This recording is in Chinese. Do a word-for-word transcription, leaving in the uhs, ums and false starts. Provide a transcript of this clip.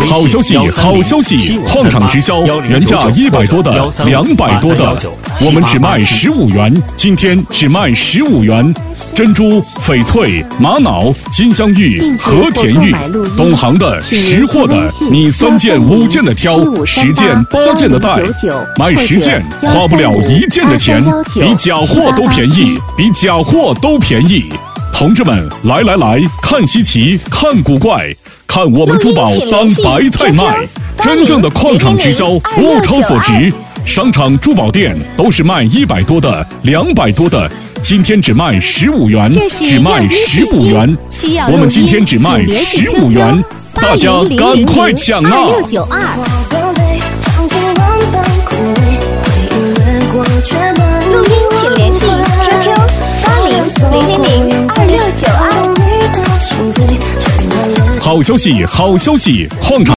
好消息，好消息！矿场直销，原价一百多的、两百多的，我们只卖十五元，今天只卖十五元。珍珠、翡翠、玛瑙、金镶玉、和田玉，懂行的、识货的，你三件、五件的挑，十件、八件的带，买十件花不了一件的钱，比假货都便宜，比假货都便宜。同志们，来来来，看稀奇，看古怪，看我们珠宝当白菜卖，真正的矿场直销，物超所值。商场珠宝店都是卖一百多的、两百多的。今天只卖十五元，只卖十五元，我们今天只卖十五元，大家赶快抢啊！ 六九二。录音请联系 Q Q 八零零零零二六九二。 好消息，好消息！矿场。